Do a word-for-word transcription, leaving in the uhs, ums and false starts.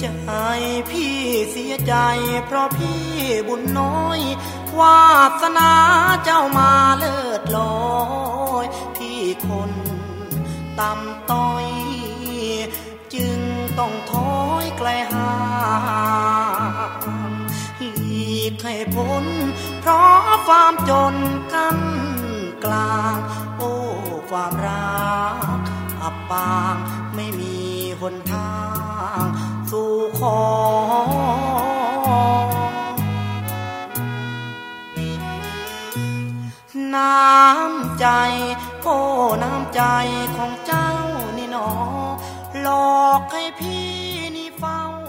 ใจพี่เสียใจเพราะพี่บุญน้อยวาสนาเจ้ามาเลิศลอยพี่คนต่ำต้อยจึงต้องถอยไกลห่างหลีกให้พ้นเพราะความจนกันกลางโอ้ความรักอับปางไม่มีหนทางสู่ขอน้ำใจโอ้น้ำใจของเจ้านี่หนอหลอกให้พี่นี่เฝ้า